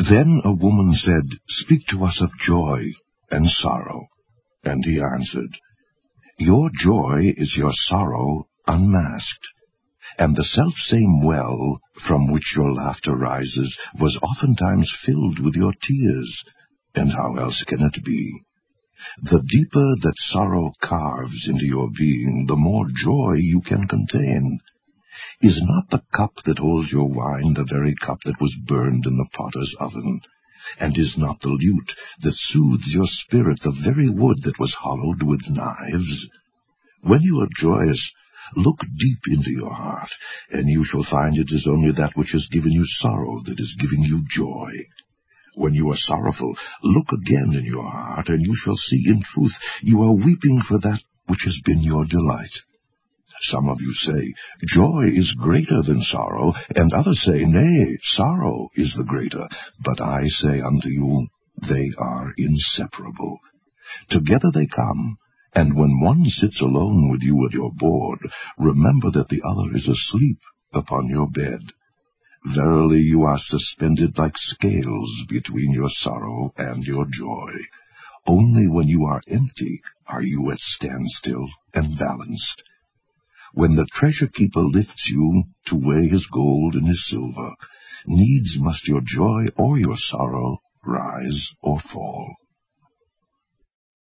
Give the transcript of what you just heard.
Then a woman said, "Speak to us of joy and sorrow." And he answered, "Your joy is your sorrow unmasked, and the selfsame well from which your laughter rises was oftentimes filled with your tears, and how else can it be? The deeper that sorrow carves into your being, the more joy you can contain. Is not the cup that holds your wine the very cup that was burned in the potter's oven? And is not the lute that soothes your spirit the very wood that was hollowed with knives? When you are joyous, look deep into your heart, and you shall find it is only that which has given you sorrow that is giving you joy. When you are sorrowful, look again in your heart, and you shall see in truth you are weeping for that which has been your delight. Some of you say, Joy is greater than sorrow, and others say, Nay, sorrow is the greater. But I say unto you, they are inseparable. Together they come, and when one sits alone with you at your board, remember that the other is asleep upon your bed. Verily you are suspended like scales between your sorrow and your joy. Only when you are empty are you at standstill and balanced. When the treasure-keeper lifts you to weigh his gold and his silver, needs must your joy or your sorrow rise or fall.